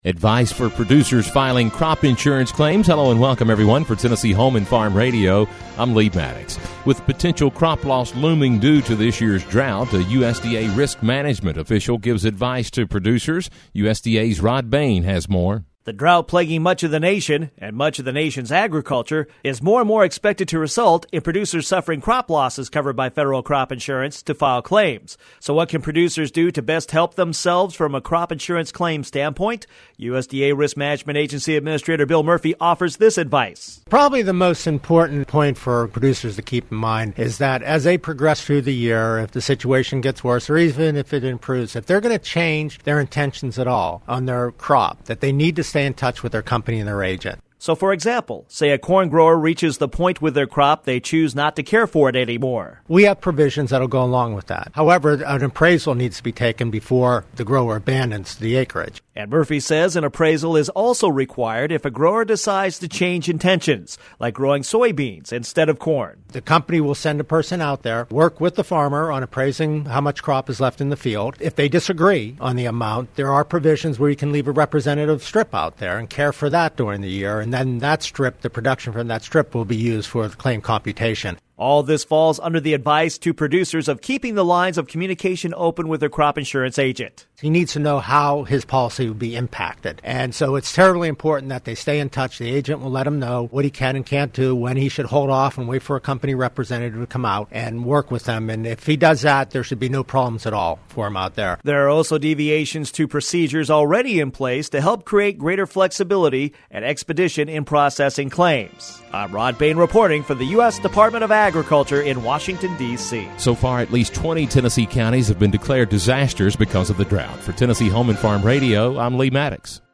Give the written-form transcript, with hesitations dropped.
Advice for producers filing crop insurance claims. Hello and welcome, everyone, for Tennessee Home and Farm Radio. I'm Lee Maddox. With potential crop loss looming due to this year's drought, a USDA risk management official gives advice to producers. USDA's Rod Bain has more. The drought plaguing much of the nation and much of the nation's agriculture is more and more expected to result in producers suffering crop losses covered by federal crop insurance to file claims. So what can producers do to best help themselves from a crop insurance claim standpoint? USDA Risk Management Agency Administrator Bill Murphy offers this advice. Probably the most important point for producers to keep in mind is that as they progress through the year, if the situation gets worse or even if it improves, if they're going to change their intentions at all on their crop, that they need to stay in touch with their company and their agent. So, for example, say a corn grower reaches the point with their crop they choose not to care for it anymore. We have provisions that will go along with that. However, an appraisal needs to be taken before the grower abandons the acreage. And Murphy says an appraisal is also required if a grower decides to change intentions, like growing soybeans instead of corn. The company will send a person out there, work with the farmer on appraising how much crop is left in the field. If they disagree on the amount, there are provisions where you can leave a representative strip out there and care for that during the year. And then that strip, the production from that strip, will be used for the claim computation. All this falls under the advice to producers of keeping the lines of communication open with their crop insurance agent. He needs to know how his policy will be impacted. And so it's terribly important that they stay in touch. The agent will let him know what he can and can't do, when he should hold off and wait for a company representative to come out and work with them. And if he does that, there should be no problems at all for him out there. There are also deviations to procedures already in place to help create greater flexibility and expedition in processing claims. I'm Rod Bain reporting for the U.S. Department of Agriculture in Washington, D.C. So far, at least 20 Tennessee counties have been declared disasters because of the drought. For Tennessee Home and Farm Radio, I'm Lee Maddox.